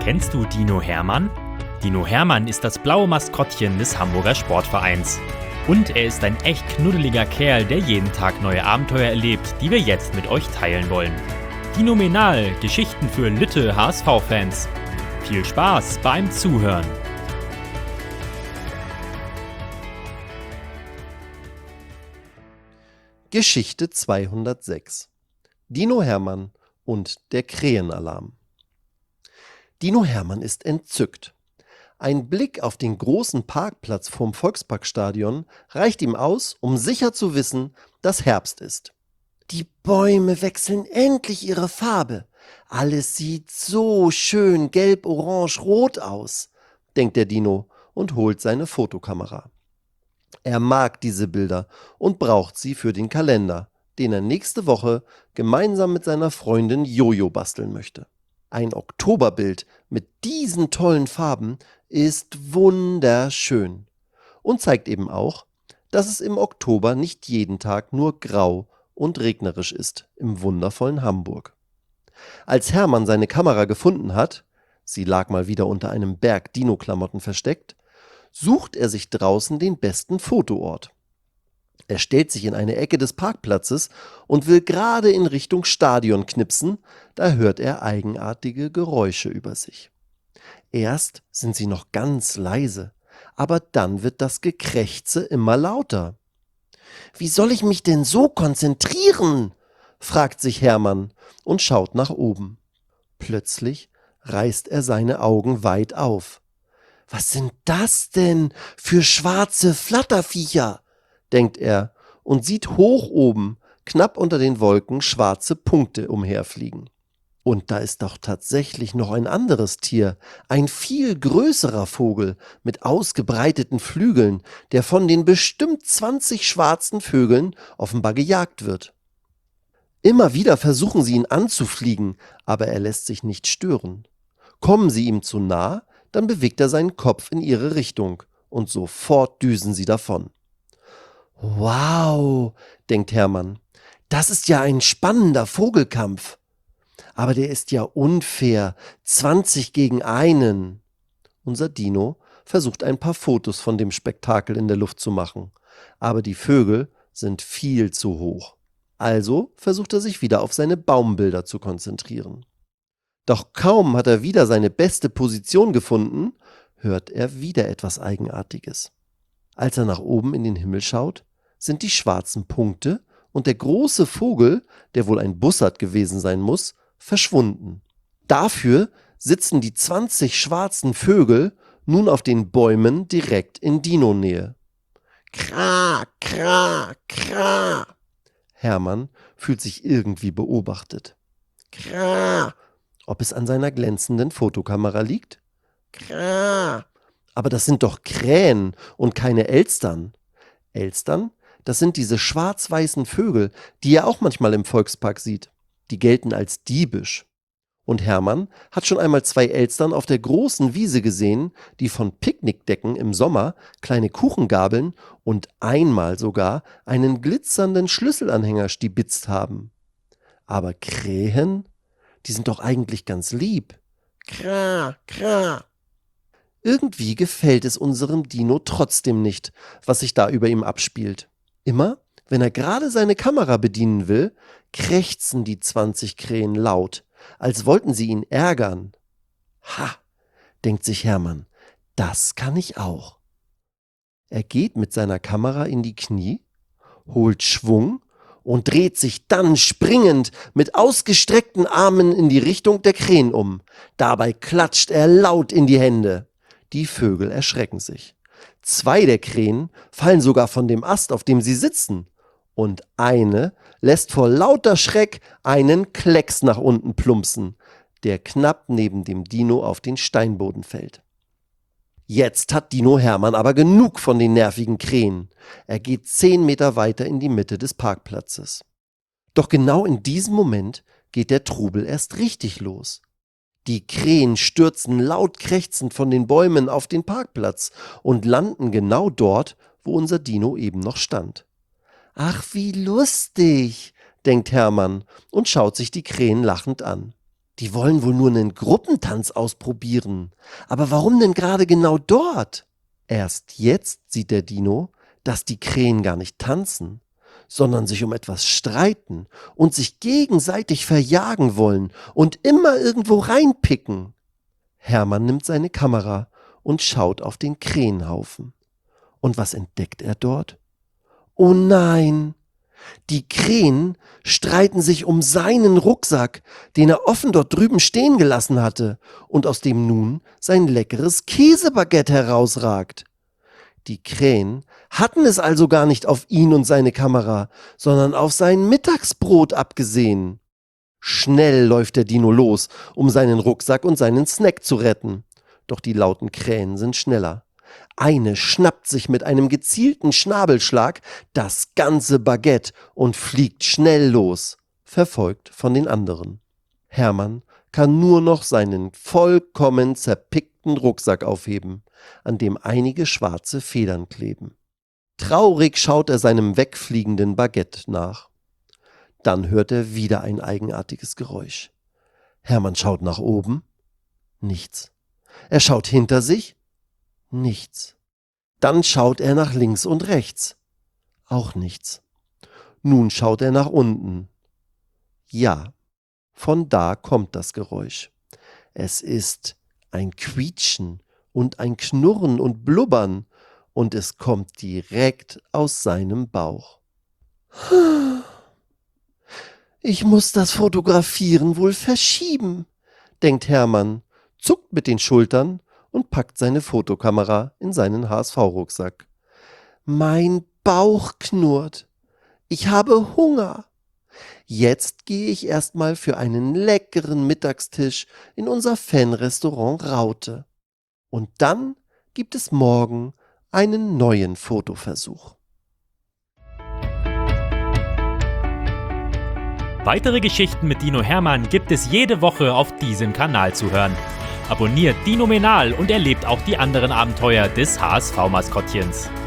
Kennst du Dino Hermann? Dino Hermann ist das blaue Maskottchen des Hamburger Sportvereins. Und er ist ein echt knuddeliger Kerl, der jeden Tag neue Abenteuer erlebt, die wir jetzt mit euch teilen wollen. Dinomenal, Geschichten für Lütte HSV-Fans. Viel Spaß beim Zuhören. Geschichte 206. Dino Hermann und der Krähenalarm. Dino Hermann ist entzückt. Ein Blick auf den großen Parkplatz vorm Volksparkstadion reicht ihm aus, um sicher zu wissen, dass Herbst ist. Die Bäume wechseln endlich ihre Farbe. Alles sieht so schön gelb, orange, rot aus, denkt der Dino und holt seine Fotokamera. Er mag diese Bilder und braucht sie für den Kalender, den er nächste Woche gemeinsam mit seiner Freundin Jojo basteln möchte. Ein Oktoberbild mit diesen tollen Farben ist wunderschön und zeigt eben auch, dass es im Oktober nicht jeden Tag nur grau und regnerisch ist im wundervollen Hamburg. Als Hermann seine Kamera gefunden hat, sie lag mal wieder unter einem Berg Dino-Klamotten versteckt, sucht er sich draußen den besten Fotoort. Er stellt sich in eine Ecke des Parkplatzes und will gerade in Richtung Stadion knipsen, da hört er eigenartige Geräusche über sich. Erst sind sie noch ganz leise, aber dann wird das Gekrächze immer lauter. »Wie soll ich mich denn so konzentrieren?« fragt sich Hermann und schaut nach oben. Plötzlich reißt er seine Augen weit auf. »Was sind das denn für schwarze Flatterviecher?« denkt er und sieht hoch oben, knapp unter den Wolken, schwarze Punkte umherfliegen. Und da ist doch tatsächlich noch ein anderes Tier, ein viel größerer Vogel mit ausgebreiteten Flügeln, der von den bestimmt 20 schwarzen Vögeln offenbar gejagt wird. Immer wieder versuchen sie ihn anzufliegen, aber er lässt sich nicht stören. Kommen sie ihm zu nah, dann bewegt er seinen Kopf in ihre Richtung und sofort düsen sie davon. »Wow«, denkt Hermann, »das ist ja ein spannender Vogelkampf. Aber der ist ja unfair, 20 gegen einen.« Unser Dino versucht ein paar Fotos von dem Spektakel in der Luft zu machen, aber die Vögel sind viel zu hoch. Also versucht er sich wieder auf seine Baumbilder zu konzentrieren. Doch kaum hat er wieder seine beste Position gefunden, hört er wieder etwas Eigenartiges. Als er nach oben in den Himmel schaut, sind die schwarzen Punkte und der große Vogel, der wohl ein Bussard gewesen sein muss, verschwunden. Dafür sitzen die 20 schwarzen Vögel nun auf den Bäumen direkt in Dino-Nähe. Kra, kra, kra. Hermann fühlt sich irgendwie beobachtet. Kra. Ob es an seiner glänzenden Fotokamera liegt? Kra. Aber das sind doch Krähen und keine Elstern. Elstern? Das sind diese schwarz-weißen Vögel, die er auch manchmal im Volkspark sieht. Die gelten als diebisch. Und Hermann hat schon einmal 2 Elstern auf der großen Wiese gesehen, die von Picknickdecken im Sommer kleine Kuchengabeln und einmal sogar einen glitzernden Schlüsselanhänger stibitzt haben. Aber Krähen? Die sind doch eigentlich ganz lieb. Kra, kra. Irgendwie gefällt es unserem Dino trotzdem nicht, was sich da über ihm abspielt. Immer, wenn er gerade seine Kamera bedienen will, krächzen die 20 Krähen laut, als wollten sie ihn ärgern. Ha, denkt sich Hermann, das kann ich auch. Er geht mit seiner Kamera in die Knie, holt Schwung und dreht sich dann springend mit ausgestreckten Armen in die Richtung der Krähen um. Dabei klatscht er laut in die Hände. Die Vögel erschrecken sich. 2 der Krähen fallen sogar von dem Ast, auf dem sie sitzen. Und eine lässt vor lauter Schreck einen Klecks nach unten plumpsen, der knapp neben dem Dino auf den Steinboden fällt. Jetzt hat Dino Hermann aber genug von den nervigen Krähen. Er geht 10 Meter weiter in die Mitte des Parkplatzes. Doch genau in diesem Moment geht der Trubel erst richtig los. Die Krähen stürzen laut krächzend von den Bäumen auf den Parkplatz und landen genau dort, wo unser Dino eben noch stand. »Ach, wie lustig«, denkt Hermann und schaut sich die Krähen lachend an. Die wollen wohl nur einen Gruppentanz ausprobieren. Aber warum denn gerade genau dort? Erst jetzt sieht der Dino, dass die Krähen gar nicht tanzen, sondern sich um etwas streiten und sich gegenseitig verjagen wollen und immer irgendwo reinpicken. Hermann nimmt seine Kamera und schaut auf den Krähenhaufen. Und was entdeckt er dort? Oh nein! Die Krähen streiten sich um seinen Rucksack, den er offen dort drüben stehen gelassen hatte und aus dem nun sein leckeres Käsebaguette herausragt. Die Krähen hatten es also gar nicht auf ihn und seine Kamera, sondern auf sein Mittagsbrot abgesehen. Schnell läuft der Dino los, um seinen Rucksack und seinen Snack zu retten. Doch die lauten Krähen sind schneller. Eine schnappt sich mit einem gezielten Schnabelschlag das ganze Baguette und fliegt schnell los, verfolgt von den anderen. Hermann kann nur noch seinen vollkommen zerpickten Rucksack aufheben, an dem einige schwarze Federn kleben. Traurig schaut er seinem wegfliegenden Baguette nach. Dann hört er wieder ein eigenartiges Geräusch. Hermann schaut nach oben. Nichts. Er schaut hinter sich. Nichts. Dann schaut er nach links und rechts. Auch nichts. Nun schaut er nach unten. Ja, von da kommt das Geräusch. Es ist ein Quietschen und ein Knurren und Blubbern und es kommt direkt aus seinem Bauch. Ich muss das Fotografieren wohl verschieben, denkt Hermann, zuckt mit den Schultern und packt seine Fotokamera in seinen HSV-Rucksack. Mein Bauch knurrt. Ich habe Hunger. Jetzt gehe ich erstmal für einen leckeren Mittagstisch in unser Fanrestaurant Raute. Und dann gibt es morgen einen neuen Fotoversuch. Weitere Geschichten mit Dino Hermann gibt es jede Woche auf diesem Kanal zu hören. Abonniert Dinomenal und erlebt auch die anderen Abenteuer des HSV-Maskottchens.